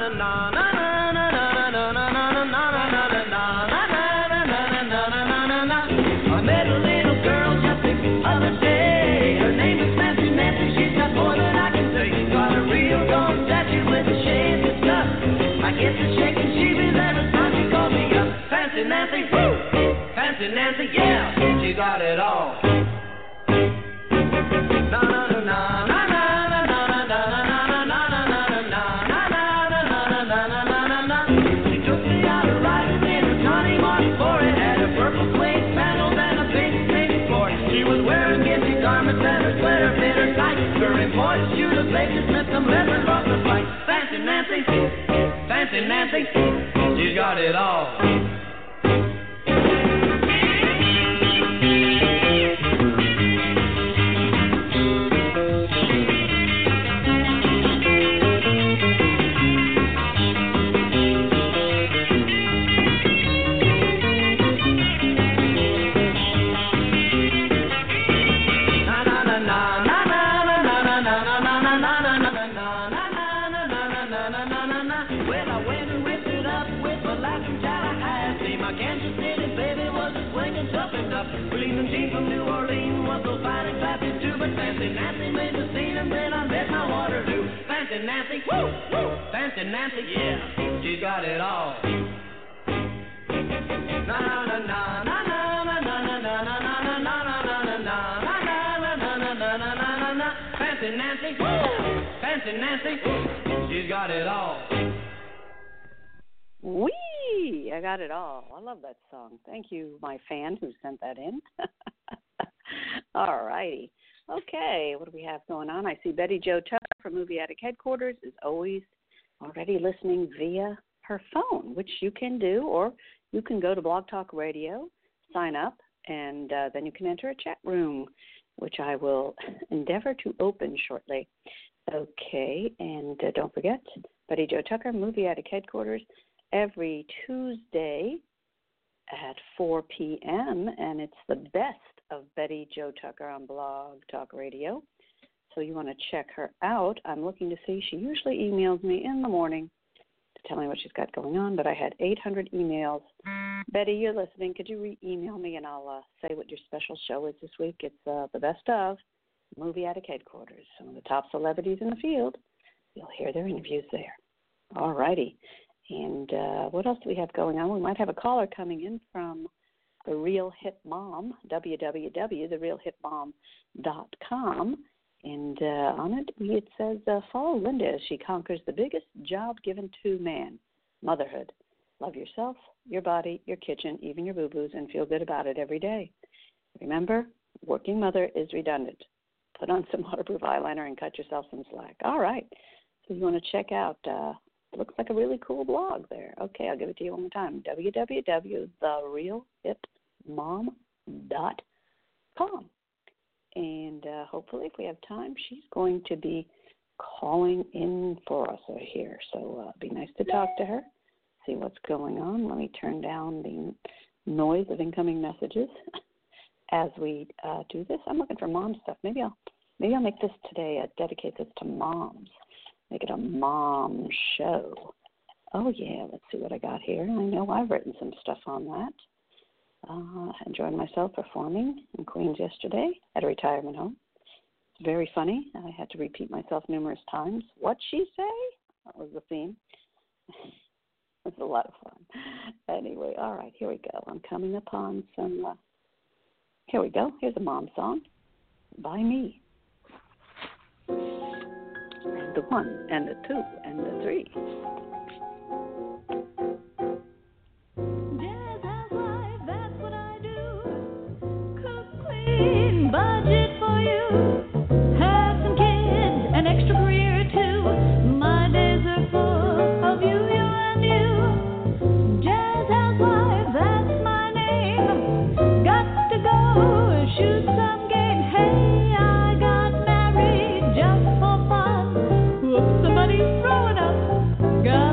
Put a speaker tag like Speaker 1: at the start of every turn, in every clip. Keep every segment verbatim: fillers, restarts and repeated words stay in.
Speaker 1: Nancy, woo! Fancy Nancy, yeah, she got it all. Na na na na na na na na na na na na. She took me out of riding in her Johnny Martin Ford. It had a purple suede sandals and a pink pink cord. She was wearing ginty garments and her sweater fit her tight. Her imported shoes of Baker Smith, some leather off the fight. Fancy Nancy, Fancy Nancy, she's got it all. Nancy, woo, woo, Fancy Nancy, yeah, she got it all. Na na na na na na na na na na na na na na na. Fancy Nancy, woo, Fancy Nancy, she's got it all.
Speaker 2: Wee, I got it all. I love that song. Thank you, my fan who sent that in. All righty. Okay, what do we have going on? I see Betty Jo Tucker from Movie Attic Headquarters is always already listening via her phone, which you can do, or you can go to Blog Talk Radio, sign up, and uh, then you can enter a chat room, which I will endeavor to open shortly. Okay, and uh, don't forget, Betty Jo Tucker, Movie Attic Headquarters, every Tuesday at four p.m., and it's the best of Betty Jo Tucker on Blog Talk Radio. So you want to check her out. I'm looking to see. She usually emails me in the morning to tell me what she's got going on, but I had eight hundred emails. Betty, you're listening. Could you re-email me, and I'll uh, say what your special show is this week. It's uh, the best of Movie Attic Headquarters. Some of the top celebrities in the field. You'll hear their interviews there. All righty. And uh, what else do we have going on? We might have a caller coming in from The Real Hit Mom, w w w dot the real hit mom dot com. And uh, on it, it says, uh, follow Linda as she conquers the biggest job given to man, motherhood. Love yourself, your body, your kitchen, even your boo-boos, and feel good about it every day. Remember, working mother is redundant. Put on some waterproof eyeliner and cut yourself some slack. All right. So you want to check out, uh, looks like a really cool blog there. Okay, I'll give it to you one more time, w w w dot the real hit mom dot com. And uh, hopefully, if we have time, she's going to be calling in for us over here. So uh, it'd be nice to talk to her, see what's going on. Let me turn down the noise of incoming messages as we uh, do this. I'm looking for mom stuff. Maybe I'll maybe I'll make this today. Uh, dedicate this to moms. Make it a mom show. Oh yeah, let's see what I got here. I know I've written some stuff on that. Uh, enjoyed myself performing in Queens yesterday at a retirement home. It's very funny. I had to repeat myself numerous times. What'd she say? That was the theme. It was a lot of fun. Anyway, all right, here we go. I'm coming upon some, uh, here we go. Here's a mom song by me. And the one, and the two, and the three.
Speaker 3: Budget for you, have some kids, an extra career or two. My days are full of you, you and you. Jazz housewife, that's my name. Got to go shoot some game. Hey, I got married just for fun. Whoops, somebody's throwing up. Got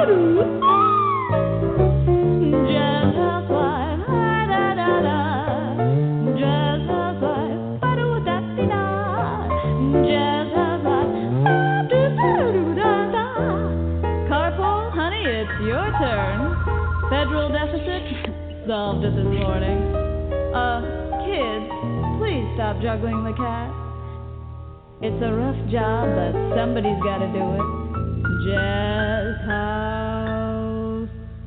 Speaker 3: Jazz housewife, ah, da, da, da. Jazz housewife, ba-do-da-dee-da. Jazz housewife, ba-do-da-do-da-da. Carpool, honey, it's your turn. Federal deficit solved it this morning. Uh, kids, please stop juggling the cat. It's a rough job, but somebody's got to do it. Jazz house.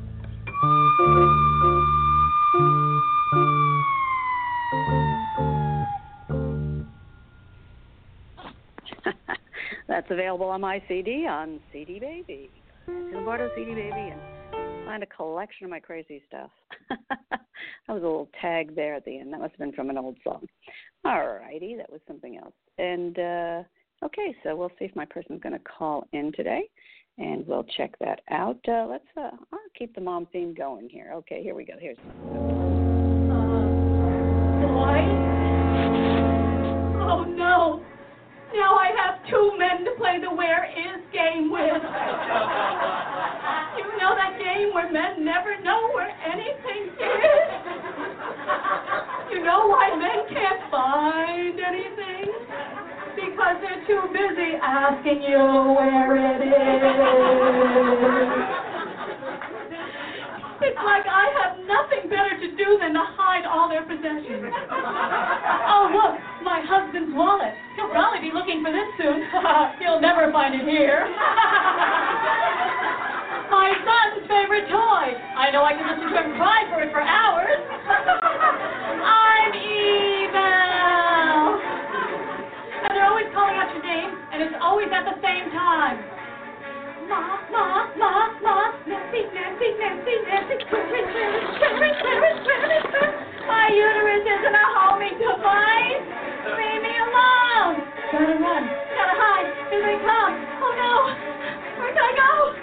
Speaker 2: That's available on my C D on C D Baby. Lombardo C D Baby, and find a collection of my crazy stuff. That was a little tag there at the end. That must have been from an old song. All righty, that was something else. And, uh, okay, so we'll see if my person's going to call in today, and we'll check that out. Uh, let's uh, I'll keep the mom theme going here. Okay, here we go. Here's
Speaker 4: Boy? Oh, no. Now I have two men to play the where is game with. You know that game where men never know where anything is? You know why men can't find anything? Because they're too busy asking you where it is. It's like I have nothing better to do than to hide all their possessions. Oh, look, my husband's wallet. He'll probably be looking for this soon. He'll never find it here. My son's favorite toy. I know I can listen to him cry for it for hours. I'm evil. And they're always calling out your name, and it's always at the same time. Ma, ma, ma, ma, Nancy, Nancy, Nancy, Nancy, Clarence, Clarence, Clarence, Clarence, Clarence, Clarence. My uterus isn't a homing device. Leave me alone. Gotta run. Gotta hide. Here they come. Oh no. Where'd I go?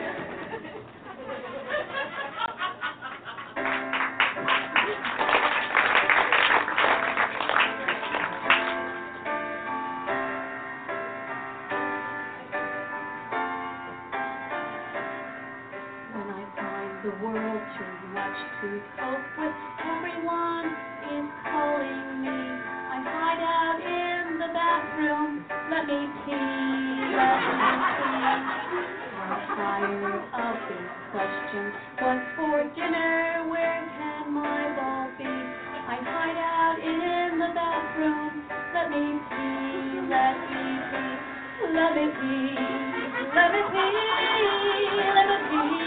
Speaker 4: The world too much to cope with. Everyone is calling me. I hide out in the bathroom. Let me pee. Let me pee. I'm tired of these questions. What's for dinner? Where can my ball be? I hide out in the bathroom. Let me pee. Let me pee. Let me pee. Let me pee. Let me pee.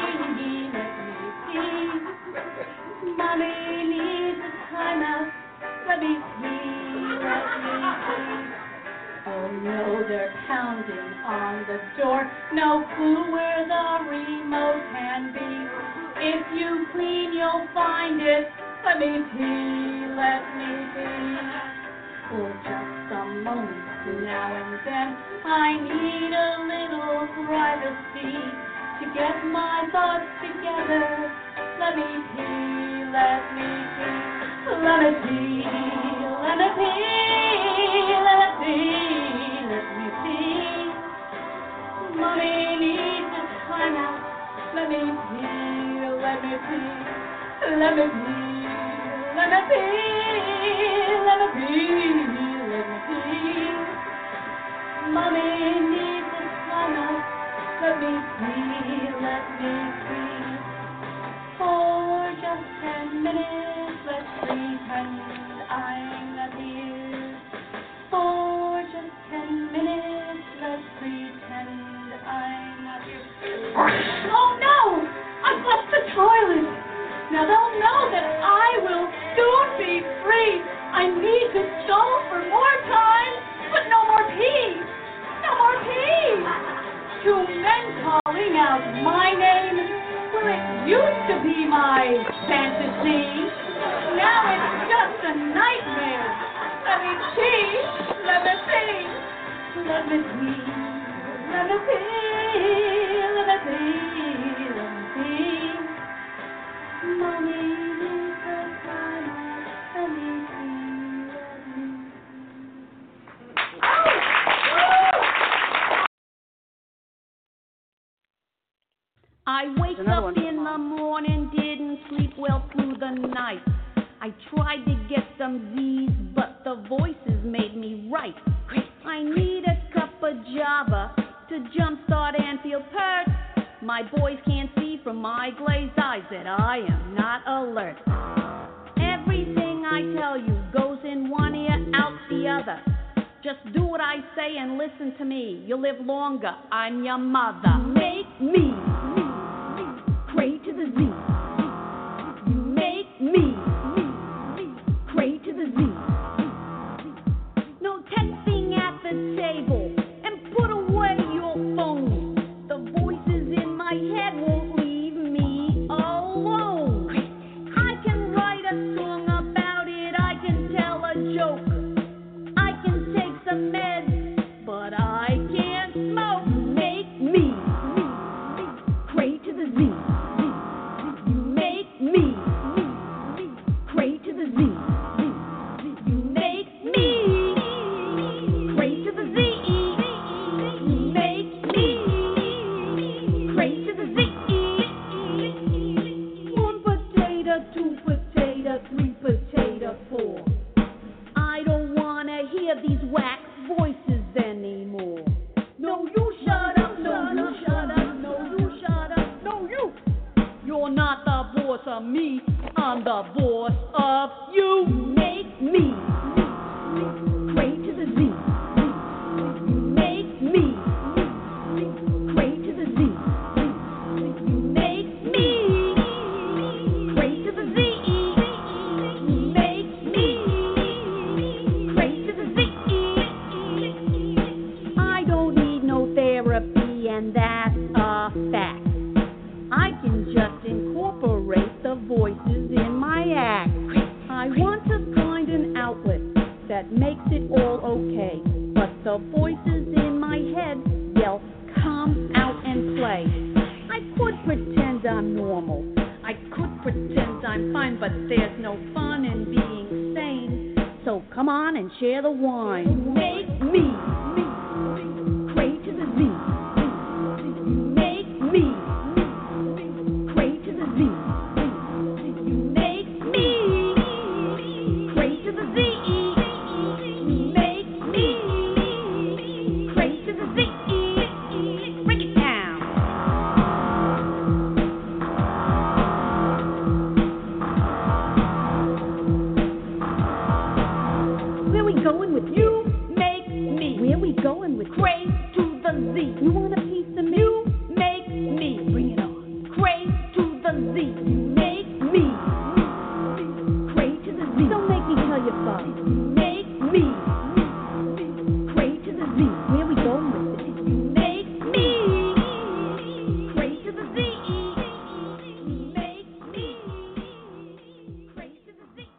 Speaker 4: Mommy needs a timeout. Let me pee, let me pee. Oh no, they're pounding on the door. No clue where the remote can be. If you clean, you'll find it. Let me pee, let me pee. For just some moments now and then, I need a little privacy to get my thoughts together. Let me pee, let me pee, let me pee, let me pee, let me pee, let me pee. Mommy needs a timeout. Let me pee, let me pee, let me pee, let me pee, let me pee, let me pee. Mommy needs a timeout. Let me pee, let me pee. For just ten minutes, let's pretend I'm not here. For just ten minutes, let's pretend I'm not here. Oh no! I flushed the toilet! Now they'll know that I will soon be free. I need to stall for more time, but no more pee! No more pee! Two men calling out my name. Well, it used to be my fantasy. Now it's just a nightmare. Let me pee. Let me pee. Let me pee. Let me pee. Let me pee. Let me pee. Mommy needs a timeout. Let me pee. Let me pee.
Speaker 3: I wake
Speaker 2: There's another
Speaker 3: up
Speaker 2: one for
Speaker 3: in the
Speaker 2: Mom.
Speaker 3: morning, didn't sleep well through the night. I tried to get some Z's, but the voices made me right. I need a cup of Java to jumpstart and feel pert. My boys can't see from my glazed eyes that I am not alert. Everything I tell you goes in one ear, out the other. Just do what I say and listen to me. You'll live longer. I'm your mother. Make me, me, me, pray to the Z. You make me, me, me, pray to the Z. No texting at the table and put away your phone. The voices in my head won't leave me alone. I can write a song about it. I can tell a joke. Some meds, but I can't smoke. Make me, me, me, pray to the Z. You make me, me, me, pray to the Z. You make me, pray to the Z. You make me, pray to the Z. One potato, two potato, three potato, four. I don't wanna hear these wax voices anymore. No, you shut up, no, you shut up, no, you shut up, no, you. You're not the boss of me, I'm the boss of you. Make me, me, pray to the Z. You make me, me, pray to the Z. You make me, pray to the Z. You make me, pray to the Z. I don't need no therapy, and that's a fact. I can just incorporate the voices in my act. I want to find an outlet that makes it all okay. But the voices in my head, they'll come out and play. I could pretend I'm normal. I could pretend I'm fine, but there's no fun in being sane. So come on and share the wine. Make me, me, pray to the Z. Make me, me, pray to the Z. You make me, pray to the Z. You make me, pray to the Z. Break it down. Where we going with you? Make me. Where we going with Cray to the Z? You want a piece of me? You make me. Bring it on. Cray to the Z. You make me. Cray to the Z. Don't make me tell you fuck. Make me. Cray to the Z. Where we going with it? You make me. Cray to the Z. You make me. Cray to the Z.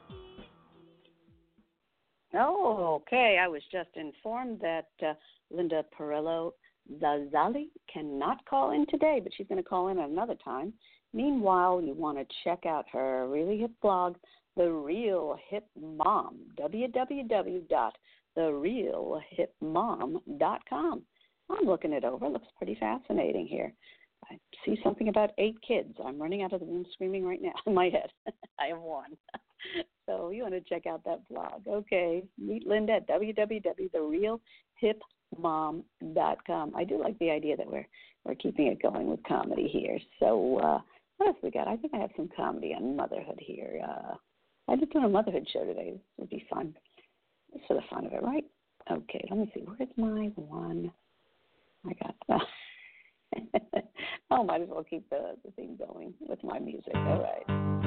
Speaker 2: Oh, okay. I was just informed that uh, Linda Perillo Zazali cannot call in today, but she's going to call in another time. Meanwhile, you want to check out her really hip blog, The Real Hip Mom, w w w dot the real hip mom dot com. I'm looking it over. It looks pretty fascinating here. I see something about eight kids. I'm running out of the room screaming right now in my head. I have one. So you want to check out that blog. Okay, meet Linda at w w w dot the real hip mom dot com. I do like the idea that we're we're keeping it going with comedy here. So uh, what else we got? I think I have some comedy on motherhood here. Uh, I just did a motherhood show today. This would be fun. Just for the fun of it, right? Okay, let me see. Where's my one? I got that. Oh, might as well keep the, the thing going with my music. All right.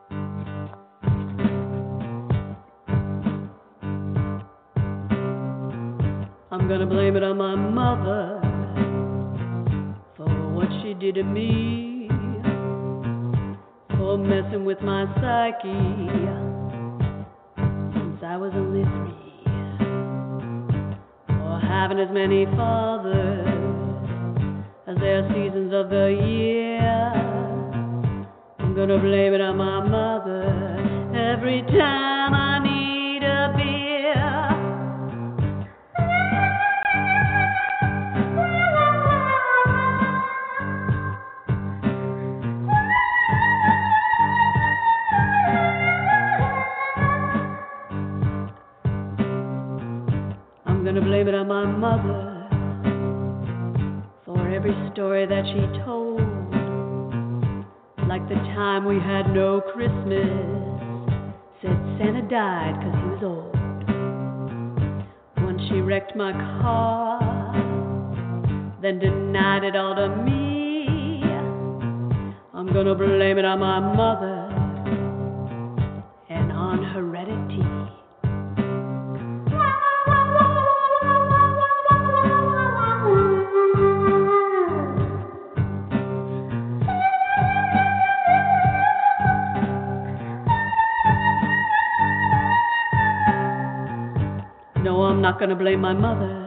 Speaker 5: I'm gonna blame it on my mother for what she did to me, for messing with my psyche since I was only three, for having as many fathers as there are seasons of the year. I'm gonna blame it on my mother every time I need a beer. mother for every story that she told. Like the time we had no Christmas, said Santa died 'cause he was old. Once she wrecked my car, then denied it all to me. I'm gonna blame it on my mother and on heredity. No, I'm not gonna blame my mother.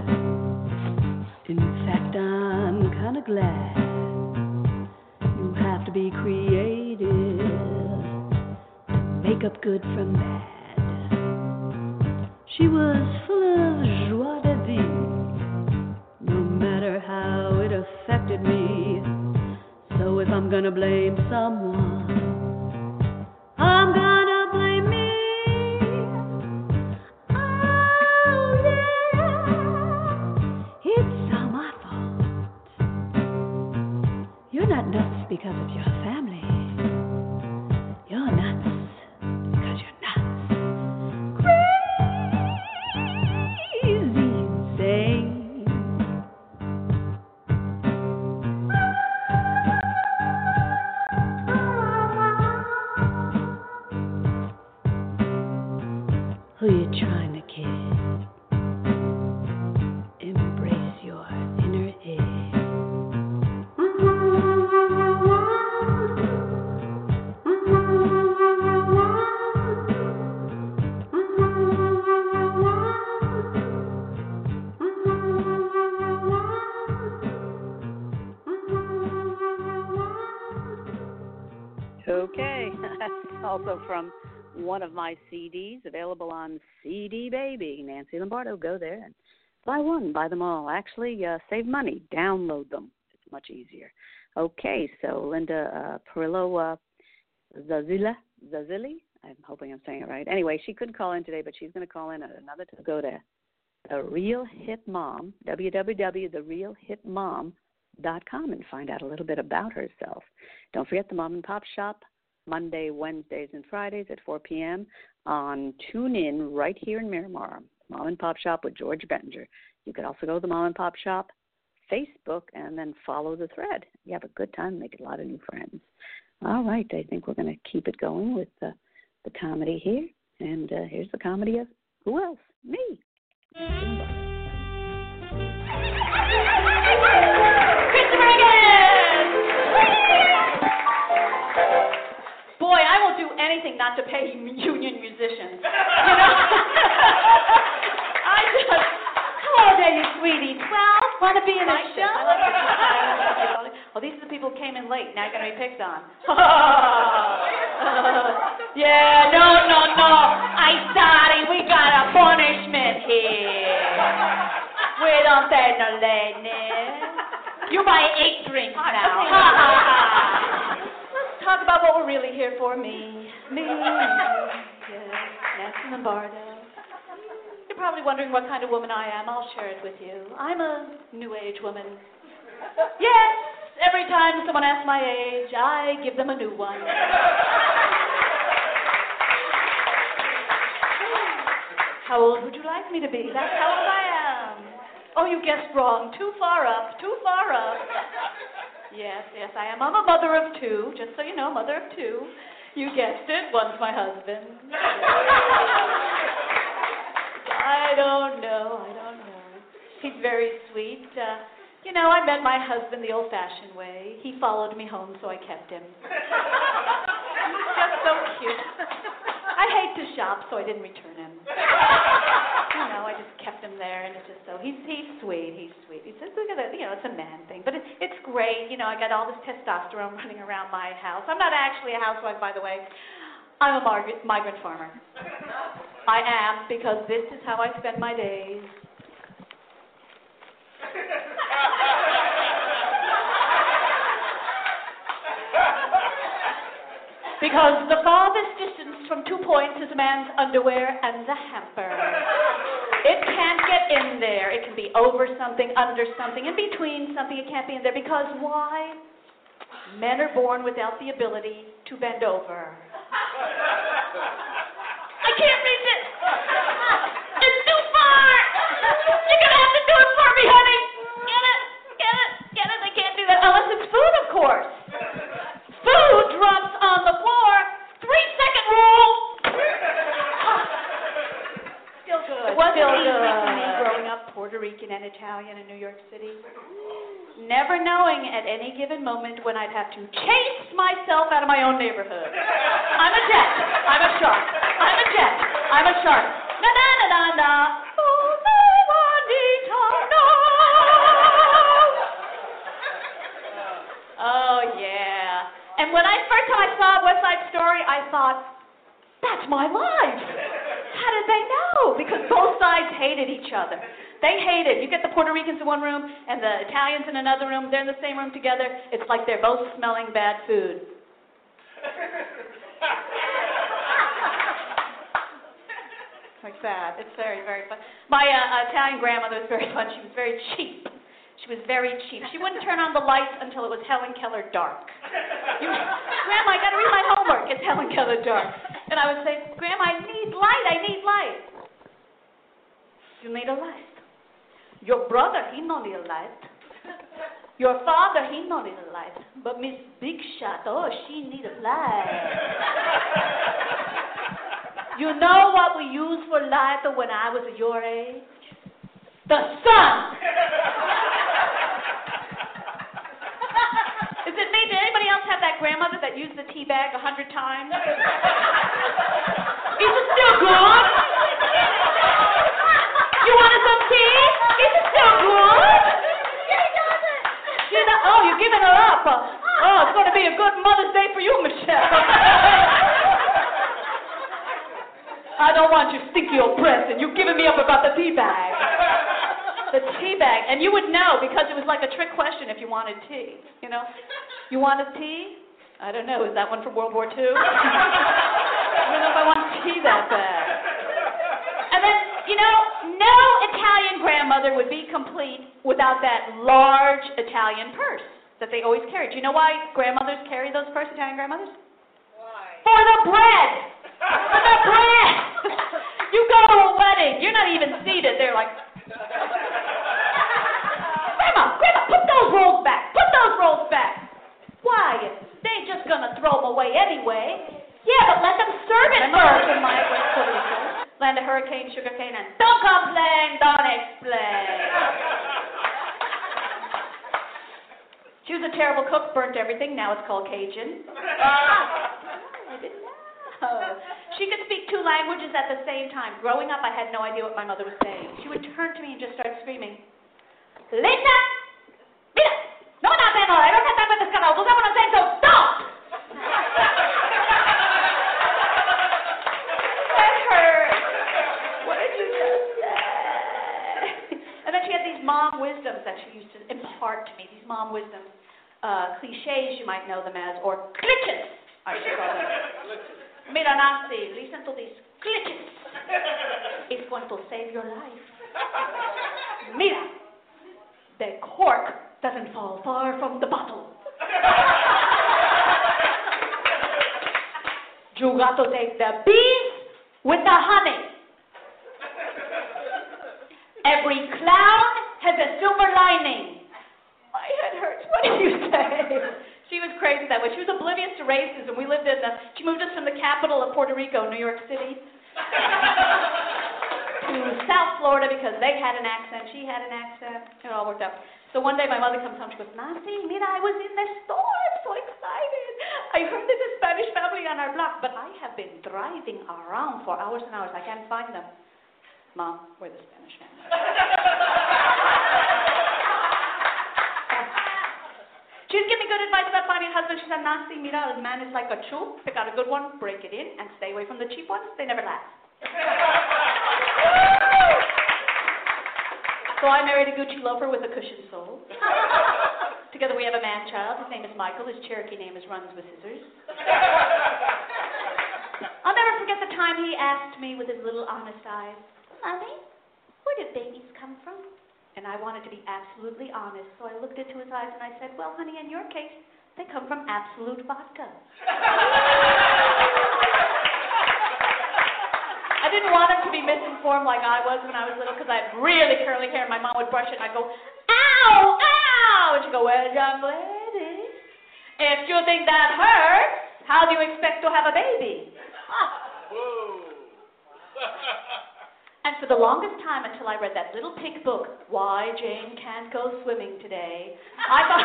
Speaker 5: In fact, I'm kinda glad. You have to be creative to make up good from bad. She was full of joie de vivre, no matter how it affected me. So if I'm gonna blame someone, I'm gonna blame me. Nuts because of your family. You're nuts because you're nuts. Crazy insane. Who you trying to kid? Embrace your inner egg.
Speaker 2: Okay, that's also from one of my C Ds available on C D Baby. Nancy Lombardo, go there and buy one, buy them all. Actually, uh, save money, download them. It's much easier. Okay, so Linda uh, Perillo uh, Zazila, Zazili, I'm hoping I'm saying it right. Anyway, she couldn't call in today, but she's going to call in at another to go to The Real Hip Mom, w w w dot the real hip mom dot com, and find out a little bit about herself. Don't forget the Mom and Pop Shop, Monday, Wednesdays, and Fridays at four p.m. on TuneIn right here in Miramar. Mom and Pop Shop with George Bettinger. You could also go to the Mom and Pop Shop Facebook and then follow the thread. You have a good time, make a lot of new friends. All right, I think we're going to keep it going with the, the comedy here. And uh, here's the comedy of who else? Me.
Speaker 4: Boy, I will do anything not to pay union musicians. You know? I just, hello there, you sweetie. twelve, want to be in a show? I like this. Oh, these are the people who came in late. Now you're going to be picked on. Yeah, no, no, no. I'm sorry. We got a punishment here. We don't take no lateness. You buy eight drinks now. Let's talk about what we're really here for. Me. Me. Yes, Nancy Lombardo. You're probably wondering what kind of woman I am. I'll share it with you. I'm a new age woman. Yes, every time someone asks my age, I give them a new one. How old would you like me to be? That's how old I am. Oh, you guessed wrong. Too far up. Too far up. Yes, yes, I am. I'm a mother of two, just so you know, mother of two. You guessed it. One's my husband. I don't know. I don't know. He's very sweet. Uh, you know, I met my husband the old-fashioned way. He followed me home, so I kept him. He's just so cute. I hate to shop, so I didn't return him. You know, I just kept him there, and it's just so, he's he's sweet, he's sweet. He says, look at that, you know, it's a man thing. But it, it's great, you know, I got all this testosterone running around my house. I'm not actually a housewife, by the way. I'm a migrant, migrant farmer. I am, because this is how I spend my days. Because the farthest distance from two points is a man's underwear and the hamper.
Speaker 6: It can't get in there. It can be over something, under something, in between something. It can't be in there because why? Men are born without the ability to bend over. I can't reach it. It's too far. You're going to have to do it for me, honey. Get it, get it, get it. I can't do that unless it's food, of course. Food drops on the floor. Three second rule. Still good. It wasn't
Speaker 7: Still
Speaker 6: easy
Speaker 7: good.
Speaker 6: for me growing up Puerto Rican and Italian in New York City. Never knowing at any given moment when I'd have to chase myself out of my own neighborhood. I'm a jet. I'm a shark. I'm a jet. I'm a shark. Na na na na na. Oh, no, Juanita, no. Oh yeah. And when I first time I saw West Side Story, I thought, that's my life. How did they know? Because both sides hated each other. They hated. You get the Puerto Ricans in one room and the Italians in another room. They're in the same room together. It's like they're both smelling bad food. Like that. It's very, very fun. My uh, Italian grandmother was very fun. She was very cheap. She was very cheap. She wouldn't turn on the lights until it was Helen Keller dark. You, Grandma, I got to read my homework. It's Helen Keller dark. And I would say, Grandma, I need light. I need light. You need a light. Your brother, he no need a light. Your father, he no need a light. But Miss Big Shot, oh, she need a light. You know what we used for light when I was your age? The sun. Is it me? Did anybody else have that grandmother that used the tea bag a hundred times? Is it still good? You wanted some tea? Is it still good? She doesn't. Oh, you're giving her up. Oh, it's going to be a good Mother's Day for you, Michelle. I don't want your stinky old breath, and you're giving me up about the tea bag. The tea bag. And you would know because it was like a trick question if you wanted tea. You know? You wanted tea? I don't know. Is that one from World War Two? I don't know if I want tea that bad. And then, you know, no Italian grandmother would be complete without that large Italian purse that they always carried. Do you know why grandmothers carry those purses, Italian grandmothers?
Speaker 7: Why?
Speaker 6: For the bread! For the bread! You go to a wedding, you're not even seated, they're like, Grandma, Grandma, put those rolls back, put those rolls back. Why? They're just going to throw them away anyway. Yeah, but let them serve it first in my Puerto Rico. Land of hurricane, sugar cane, and don't complain, don't explain. She was a terrible cook, burnt everything. Now it's called Cajun. I didn't know. She could speak two languages at the same time. Growing up, I had no idea what my mother was saying. She would turn to me and just start screaming, Linda, mira, no me haces nada, I don't have time for this canal. Tú sabes what I'm saying, so stop! That hurt. What did you just say? And then she had these mom wisdoms that she used to impart to me, these mom wisdoms. Uh, cliches, you might know them as, or glitches, I should call them. Mira, Nancy, listen to these glitches. It's going to save your life. Mira, the cork doesn't fall far from the bottle. You got to take the bees with the honey. Every clown has a silver lining. My head hurts. What did you say? She was crazy that way. She was oblivious to racism. We lived in the, she moved us from the capital of Puerto Rico, New York City, to South Florida because they had an accent. She had an accent. It all worked out. So one day my mother comes home. She goes, Nancy, mira, I was in the store. I'm so excited. I heard there's a Spanish family on our block, but I have been driving around for hours and hours. I can't find them. Mom, we're the Spanish family. She was giving me good advice about finding a husband. She said, Nancy, mira, a man is like a shoe. Pick out a good one, break it in, and stay away from the cheap ones. They never last. So I married a Gucci loafer with a cushioned sole. Together we have a man-child. His name is Michael. His Cherokee name is Runs with Scissors. I'll never forget the time he asked me with his little honest eyes, Mommy, did babies come from? And I wanted to be absolutely honest, so I looked into his eyes and I said, well, honey, in your case, they come from Absolute vodka. I didn't want him to be misinformed like I was when I was little, because I had really curly hair, and my mom would brush it, and I'd go, ow, ow! And she'd go, well, young lady, if you think that hurts, how do you expect to have a baby?
Speaker 7: Whoa.
Speaker 6: And for the longest time, until I read that little pink book, Why Jane Can't Go Swimming Today, I thought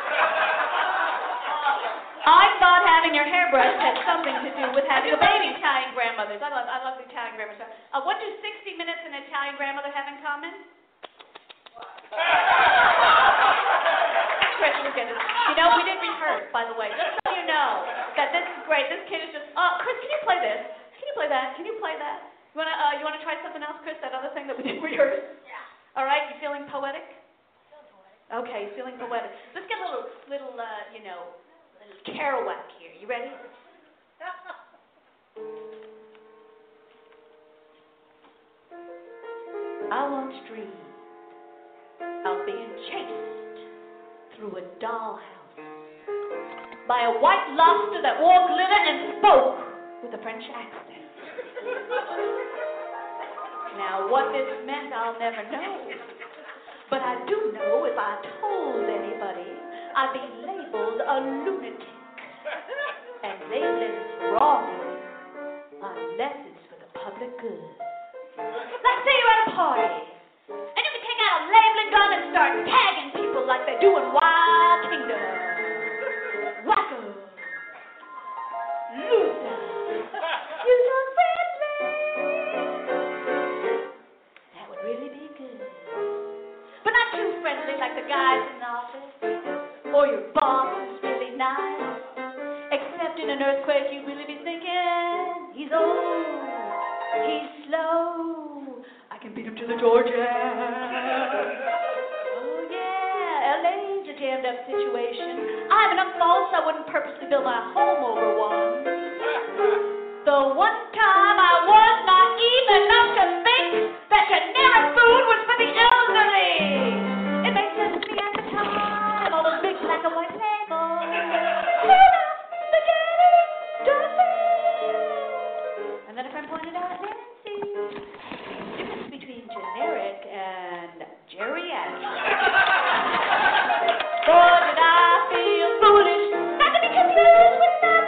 Speaker 6: I thought having your hair brushed had something to do with having a baby. Italian grandmothers. I love I love the Italian grandmothers. Uh, what do sixty minutes and an Italian grandmother have in common? Chris, you'll get it. You know, we did rehearse, by the way, just so you know that this is great. This kid is just, oh, Chris, can you play this? Can you play that? Can you play that? You wanna uh, you wanna try something else, Chris? That other thing that we did rehearse? Yeah. All right. You feeling poetic? Feeling poetic. Okay, feeling poetic. Let's get a little little uh, you know, little Kerouac here. You ready? I once dreamed of being chased through a dollhouse by a white lobster that wore glitter and spoke with a French accent. Now, what this meant, I'll never know. But I do know if I told anybody, I'd be labeled a lunatic. And labeling's wrong, unless it's for the public good. Like, say you're at a party, and you can take out a labeling gun and start tagging people like they do in Wild Kingdom. Wacko. Loser. You so friendly. That would really be good. But not too friendly like the guys in the office, or your boss who's really nice. Except in an earthquake, you'd really be thinking, he's old, he's slow, I can beat him to the Georgia. Oh yeah, L A's a jammed up situation. I have enough faults I wouldn't purposely build my home over one. The one time I was naive enough to think that generic food was for the elderly. It made sense to me at the time, all those big black and white labels. And then a friend pointed out, Nancy, the difference between generic and geriatric. Boy, did I feel foolish not to be confused with that.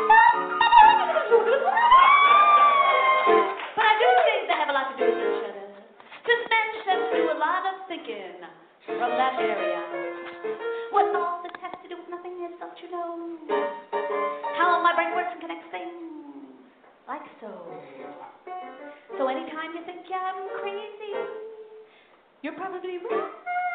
Speaker 6: But I do think they have a lot to do with each other. Because men tend to do a lot of thinking from that area. What all this has to do with nothing is, don't you know? How my brain works and connects things. Like so. So anytime you think yeah, I'm crazy, you're probably right.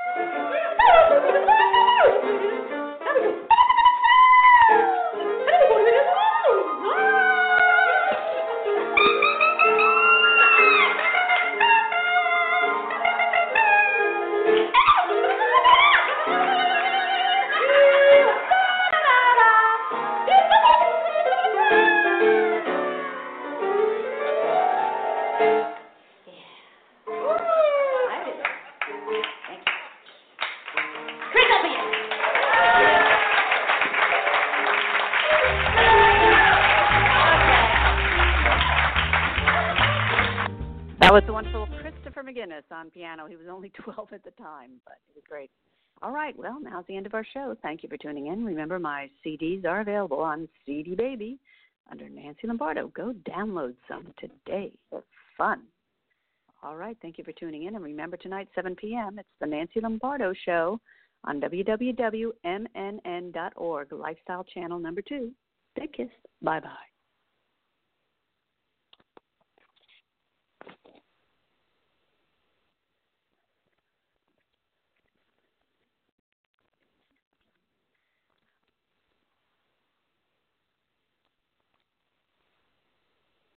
Speaker 2: That was the wonderful Christopher McGinnis on piano. He was only twelve at the time, but it was great. All right, well, now's the end of our show. Thank you for tuning in. Remember, my C Ds are available on C D Baby under Nancy Lombardo. Go download some today. They're fun. All right, thank you for tuning in. And remember, tonight, seven p.m., it's the Nancy Lombardo Show on w w w dot m n n dot org, Lifestyle Channel number two. Big kiss. Bye-bye.